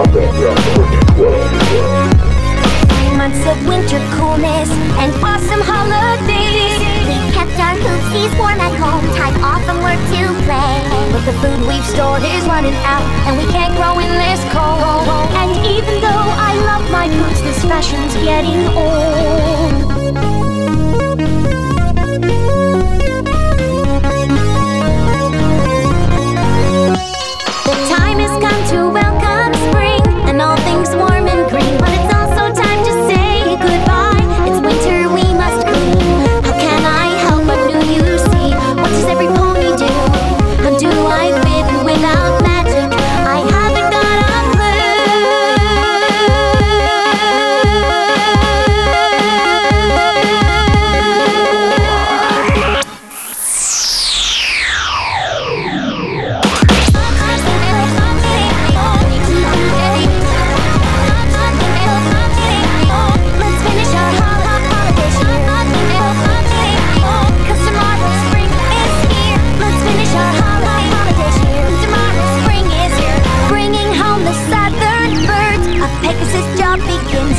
Months of winter coolness and awesome holidays. We kept our hoopsies warm at home, time off from work to play. But the food we've stored is running out, and we can't grow in this cold. And even though I love my boots, this fashion's getting old. The time has come to welcome spring and all things warm and green, but it's also time to say goodbye. It's winter, we must clean. How can I help but do you see? What does every pony do? How do I fit without magic? I haven't got a Pegasus job begins.